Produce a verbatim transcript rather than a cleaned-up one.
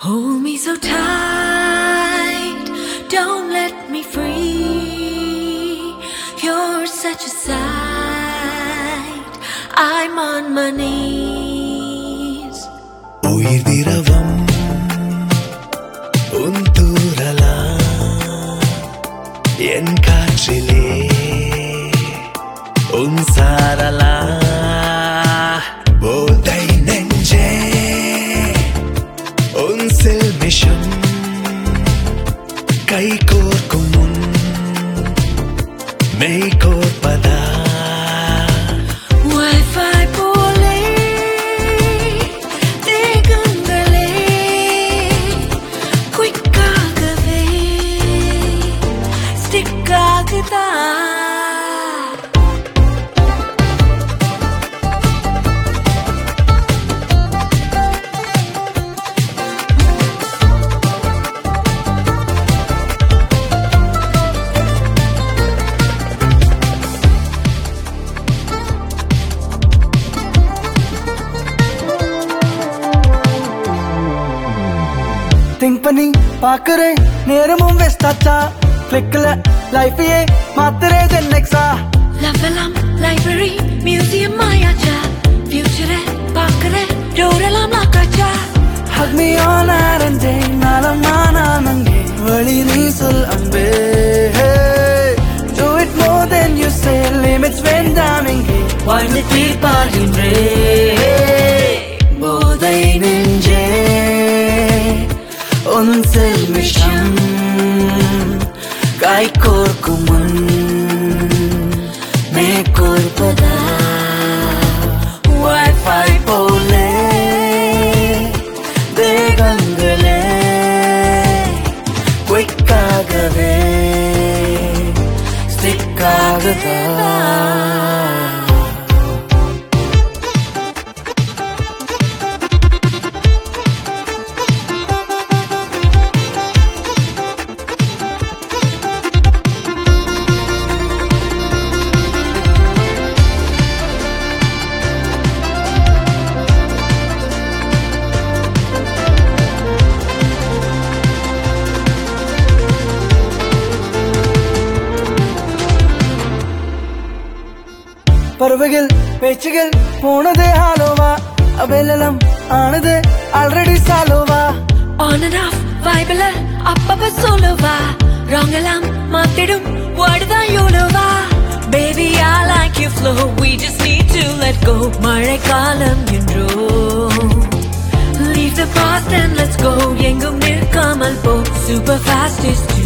Hold me so tight, don't let me free. You're such a sight, I'm on my knees. உயிர் திரவம் உன் தூரலா என் காற்றிலே உன் சாரலா போதை நெஞ்சே உன் செல்மிஷம் கை கோர்க்கும் முன் மெய் கோர்ப்பதா Wi-Fi போலே தேகங்களே குயிக்காகவே ஸ்டிக் ஆகுதா திங்க் பண்ணி பாக்குறேன் நேரமும் வேஸ்ட் ஆச்சா கிளிக்ல லைஃபையே மாத்துறே ஜென்னெக்ஸா லவலாம் லைப்ரரி மியூசியம் ஆயாச்சா ஃபியூச்சரை பார்க்கற டோரெல்லாம் லாக்காச்சா Hug me all night and day நாளம்மா நான் அங்கே வழி நீ சொல் அன்பே Do it more than you say limits வேண்டாம் இங்கே வாழ்ந்து தீர்ப்பாகின்றே போதை நெஞ்சே உன் செல்மிஷம் கை கோர்க்கும் முன் மே கோர்ப்பதா Wi-Fi போலே தேகங்களே குயிக்காகவே ஸ்டிக் ஆகுதா பறவைகள் பேச்சுகள் போனதே ஹாலோவா அவைலெல்லாம் ஆனது ஆல்ரெடி சாலோவா On and off vibeல அப்பப்ப சொல்லுவா ராங்கெல்லாம் மாத்திடும் வாடுதான் யோலுவா Baby I like your flow we just need to let go மழைக்காலம் என்றோ Leave the past and let's go எங்கும் நிற்காமல் போ Super fast is